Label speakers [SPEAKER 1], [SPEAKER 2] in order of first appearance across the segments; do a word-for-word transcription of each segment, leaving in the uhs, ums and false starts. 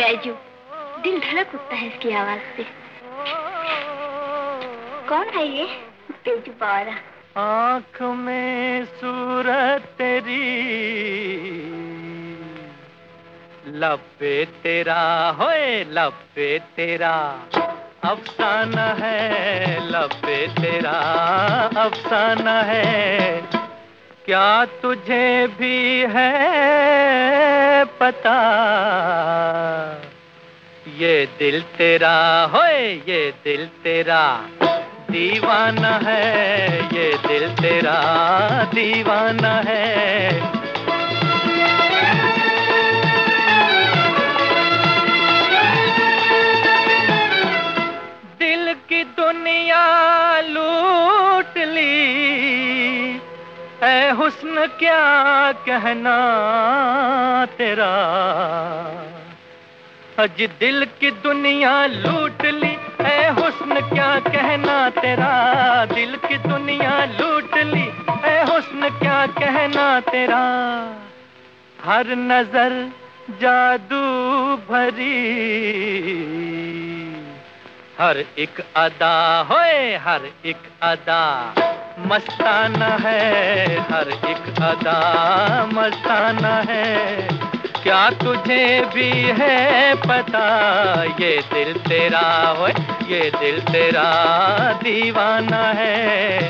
[SPEAKER 1] बैजू, दिल धड़क उठता है इसकी आवाज से। कौन है ये बैजू बावरा?
[SPEAKER 2] आँख में सूरत तेरी, लब पे तेरा होए, लब पे तेरा अफसाना है, लब पे तेरा अफसाना है। क्या तुझे भी है पता, ये दिल तेरा होए, ये दिल तेरा दीवाना है, ये दिल तेरा दीवाना है। दिल की दुनिया लूट ली, ऐ हुस्न क्या कहना तेरा। अज दिल की दुनिया लूट ली, ऐ हुस्न क्या कहना तेरा। दिल की दुनिया लूट ली, ऐ हुस्न क्या कहना तेरा। हर नजर जादू भरी, हर एक अदा होए, हर एक अदा मस्ताना है, हर एक अदा मस्ताना है। क्या तुझे भी है पता, ये दिल तेरा होए, ये दिल तेरा दीवाना है।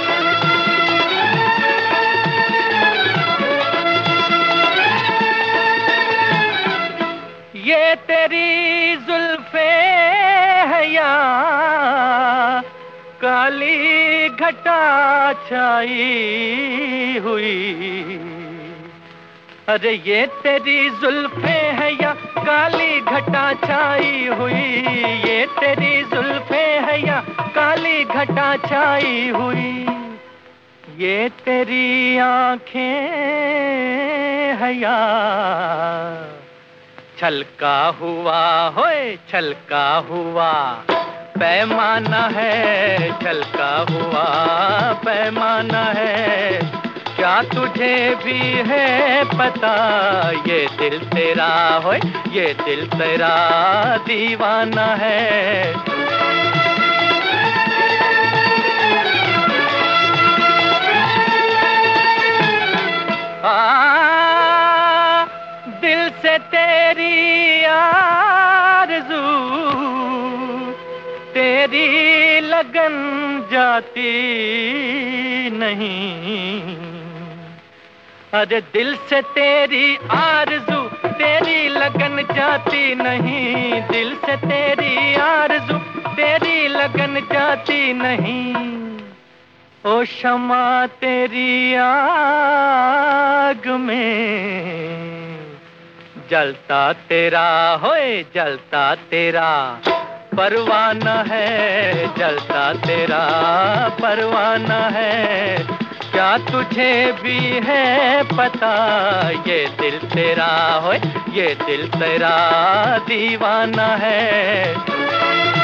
[SPEAKER 2] ये तेरी जुल्फे है या काली घटा छाई हुई। अरे ये तेरी जुल्फे है या काली घटा छाई हुई। ये तेरी जुल्फे है या काली घटा छाई हुई। ये तेरी आंखें है या छलका हुआ होए, छलका हुआ पैमाना है, छलका हुआ पैमाना है। क्या तुझे भी है पता, ये दिल तेरा होए, ये दिल तेरा दीवाना है। आ, दिल से तेरी आरज़ू, तेरी लगन जाती नहीं। अरे दिल से तेरी आरज़ू, तेरी लगन जाती नहीं। दिल से तेरी आरज़ू, तेरी लगन जाती नहीं। ओ शमा तेरी आग में जलता तेरा होए, जलता तेरा परवाना है, जलता तेरा परवाना है। क्या तुझे भी है पता, ये दिल तेरा होए, ये दिल तेरा दीवाना है।